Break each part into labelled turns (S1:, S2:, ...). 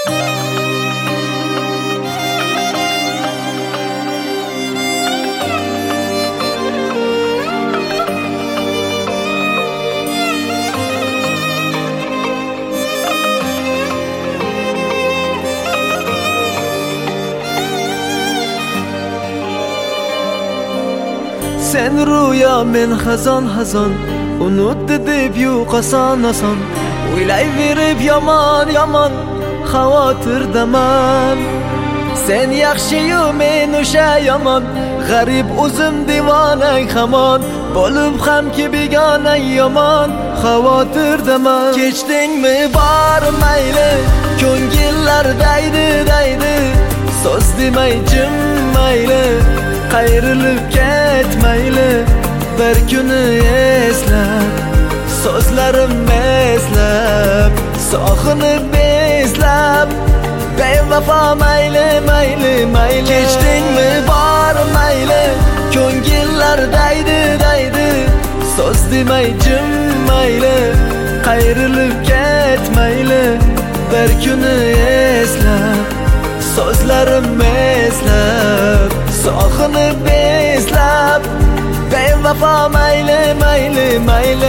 S1: Sen rüya men hazon hazon unutdi deb yo'q oson oson o'ylayverib yomon yomon xavotirdaman. Sen yaxshi-yu men o'sha yomon g'arib o'zim divonang hamon bo'lib hamki begona yomon xavotirdaman. Kechdingmi bor mayli ko'ngillar daydi daydi so'z demay jim mayli qayrilib ketmayli bir kuni eslab so'zlarim eslab sog'inib bezlab bevafo mayli mayli mayli. Kechdingmi bor mayli ko'ngillar daydi daydi so'z demay jim mayli qayrilib ketmayli bir kuni eslab so'zlarim eslab sog'inib bezlab bevafo mayli mayli mayli.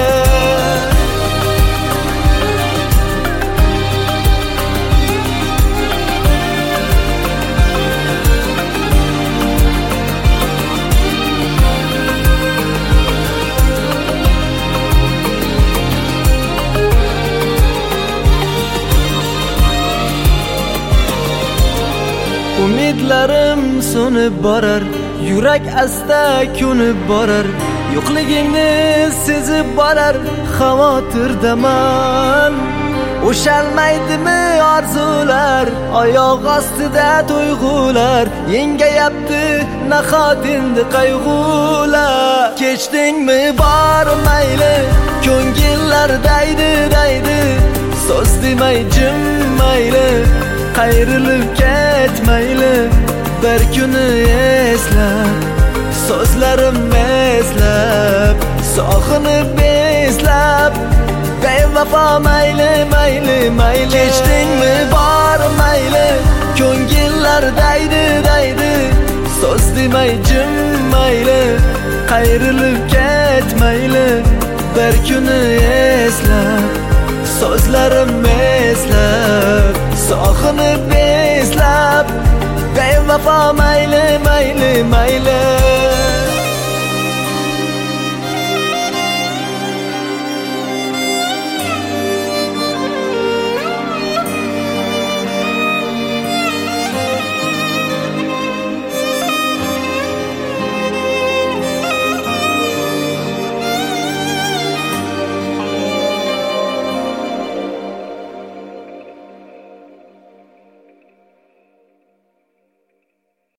S1: Umidlarim so'nib borar, yurak asta ko'nib borar, yo'qligingni sezib borar xavotirdaman. O'shalmaydimi orzular, oyoq ostida tuyg'ular, yengayapti nahot endi qayg'ular. Kechdingmi bor mayli ko'ngillar daydi daydi so'z demay jim mayli qayrilib ketmayli bir kuni eslab so'zlarim eslab sog'inib bezlab bevafo mayli mayli mayli. Kechdingmi bor mayli ko'ngillar daydi daydi so'z demay jim mayli qayrilib ketmayli bir kuni eslab so'zlarim eslab sog'inib bezlab bevafo mayli mayli mayli.